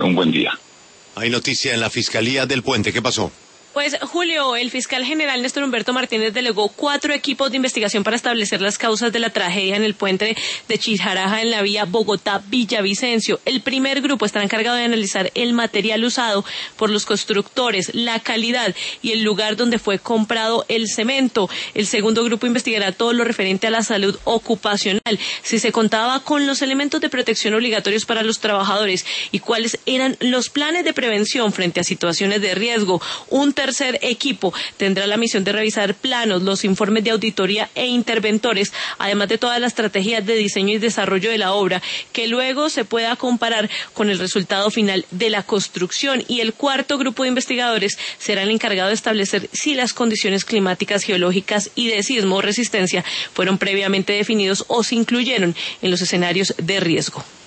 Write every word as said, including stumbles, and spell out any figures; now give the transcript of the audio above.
un buen día. Hay noticia en la Fiscalía del Puente. ¿Qué pasó? Pues, Julio, el fiscal general Néstor Humberto Martínez delegó cuatro equipos de investigación para establecer las causas de la tragedia en el puente de Chijaraja en la vía Bogotá-Villavicencio. El primer grupo estará encargado de analizar el material usado por los constructores, la calidad y el lugar donde fue comprado el cemento. El segundo grupo investigará todo lo referente a la salud ocupacional, si se contaba con los elementos de protección obligatorios para los trabajadores y cuáles eran los planes de prevención frente a situaciones de riesgo. Un tercer equipo tendrá la misión de revisar planos, los informes de auditoría e interventores, además de todas las estrategias de diseño y desarrollo de la obra, que luego se pueda comparar con el resultado final de la construcción. Y el cuarto grupo de investigadores será el encargado de establecer si las condiciones climáticas, geológicas y de sismo resistencia fueron previamente definidos o se incluyeron en los escenarios de riesgo.